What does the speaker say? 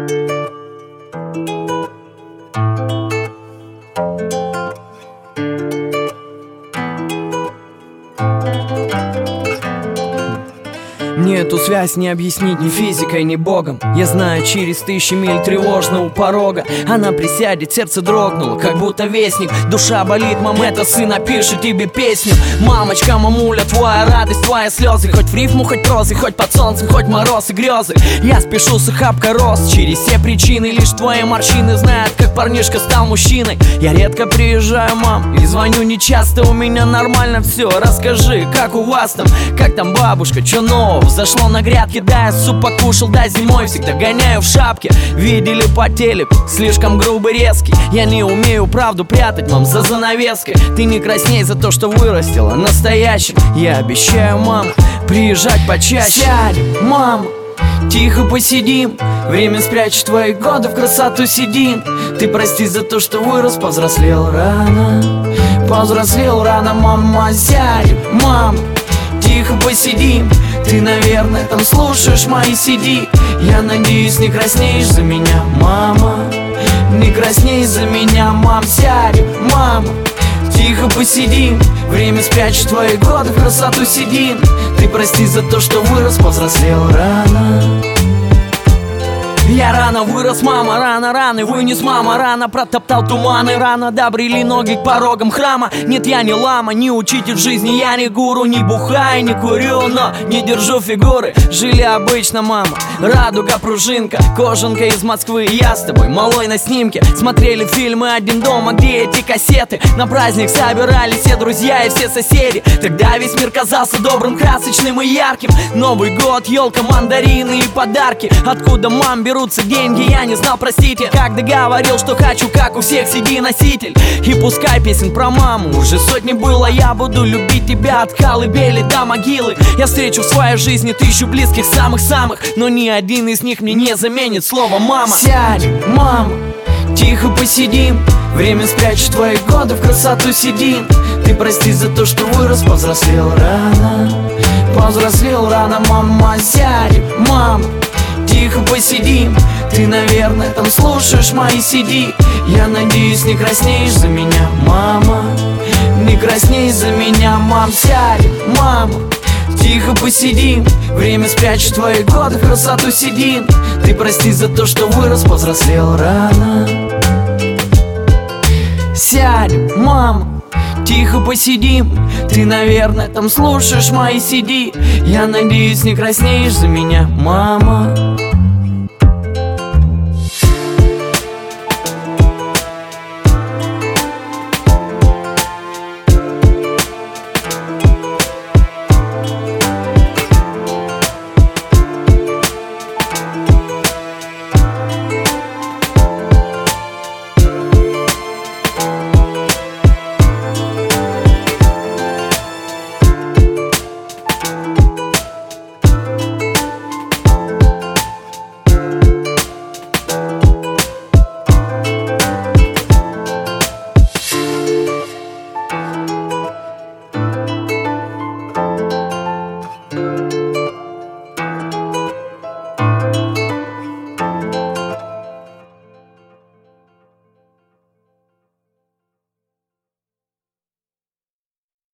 Мне эту связь не объяснить ни физикой, ни богом. Я знаю, через тысячи миль тревожно у порога она присядет, сердце дрогнуло, как будто вестник. Душа болит, мама, это сын напишет тебе песню. Мамочка, мамуля, твоя радость, твои слезы. Хоть в рифму, хоть прозы, хоть под солнцем, хоть мороз и грезы. Я спешу с охапкой роз через все причины. Лишь твои морщины знают, как парнишка стал мужчиной. Я редко приезжаю, мам, и звоню нечасто. У меня нормально все, расскажи, как у вас там? Как там бабушка, чё нового? Зашло на грядке, да, я суп покушал, да, зимой всегда гоняю в шапке. Видели по телеку, слишком грубый, резкий. Я не умею правду прятать, мам, за занавеской. Ты не красней за то, что вырастила настоящим. Я обещаю, мам, приезжать почаще. Сядем, мам, тихо посидим. Время спрячет твои годы, в красоту сидим. Ты прости за то, что вырос, повзрослел рано. Повзрослел рано, мама, сядем, мам, тихо посидим. Ты, наверное, там слушаешь мои CD. Я надеюсь, не краснеешь за меня, мама. Не красней за меня, мам, сядем, мама, тихо посидим. Время спрячет твои годы, в красоту сидим. Ты прости за то, что вырос, повзрослел рано. Я рано вырос, мама, рано вынес, мама, рано протоптал туманы, рано добрели ноги к порогам храма. Нет, я не лама, не учитель жизни, я не гуру, не бухаю, не курю, но не держу фигуры. Жили обычно, мама, радуга, пружинка, кожанка из Москвы. Я с тобой, малой, на снимке. Смотрели фильмы «Один дома», где эти кассеты. На праздник собирались все друзья и все соседи. Тогда весь мир казался добрым, красочным и ярким. Новый год, елка, мандарины и подарки. Откуда, мам, берутся деньги, я не знал, простите. Как договорил, что хочу, как у всех, CD-носитель. И пускай песен про маму уже сотни было, я буду любить тебя от колыбели до могилы. Я встречу в своей жизни тысячу близких, самых-самых, но ни один из них мне не заменит слово мама. Сядем, мама, тихо посидим. Время спрячет твои годы, в красоту сидим. Ты прости за то, что вырос, повзрослел рано. Повзрослел рано, мама, сядем, мама, тихо посидим. Ты, наверное, там слушаешь мои CD. Я надеюсь, не краснеешь за меня, мама. Не красней за меня, мам, сядем, мама, тихо посидим. Время спрячет твои годы, в красоту сидим. Ты прости за то, что вырос, повзрослел рано. Сядем, мама, тихо посидим. Ты, наверное, там слушаешь мои CD. Я надеюсь, не краснеешь за меня, мама.